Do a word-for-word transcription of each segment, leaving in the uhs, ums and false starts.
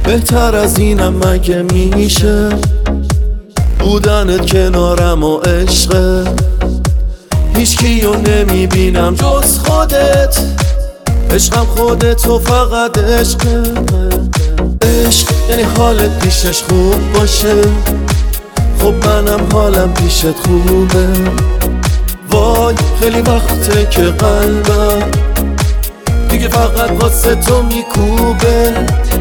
بهتر از اینم مگه میشه بودنت کنارم و عشقه هیچ کیو نمیبینم جز خودت عشقم خودت و فقط عشقه عشق یعنی حالت پیشش خوب باشه خب منم حالم پیشت خوبه وای خیلی وقته که قلبم دیگه فقط واسه تو میکوبه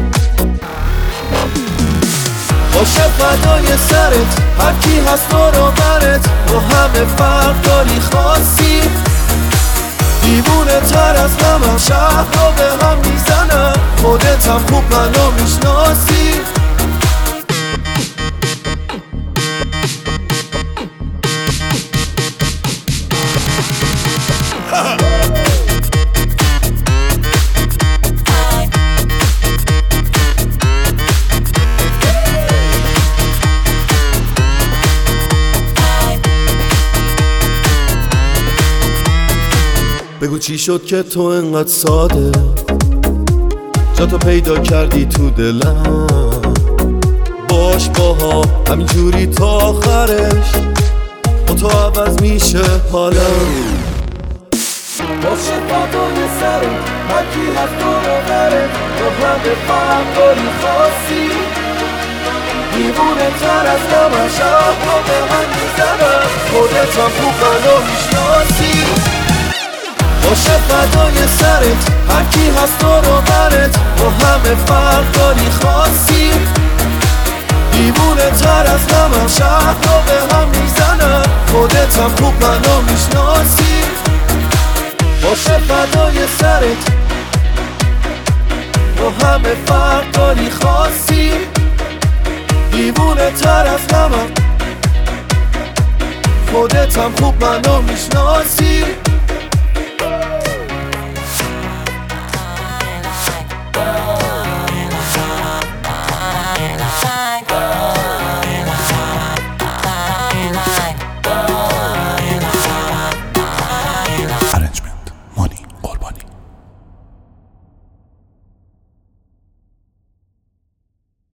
باشه فدای سرت هر کی هست برو برت با همه فرق داری خاصی دیوونه تر از همم شهر رو به هم میزنم خودت هم خوب منو میشناسی بگو چی شد که تو انقدر ساده جا تو پیدا کردی تو دلم باش باها همینجوری تا آخرش با تو عوض میشه حالم باشه فدای سرت هر کی هست دور و برت با همه فرق داری خاصی دیوونه تر از همه شب رو به من میزنم خودت هم خوب منو میشناسی باشه فدای سرت هر کی هست دور و برت با همه فرق داری خاصی دیوونه تر از همه شهر رو به هم میزنم خودت هم خوب منو میشناسی باشه فدای سرت با همه فرق داری خاصی دیوونه تر از همه خودت هم خوب منو میشناسی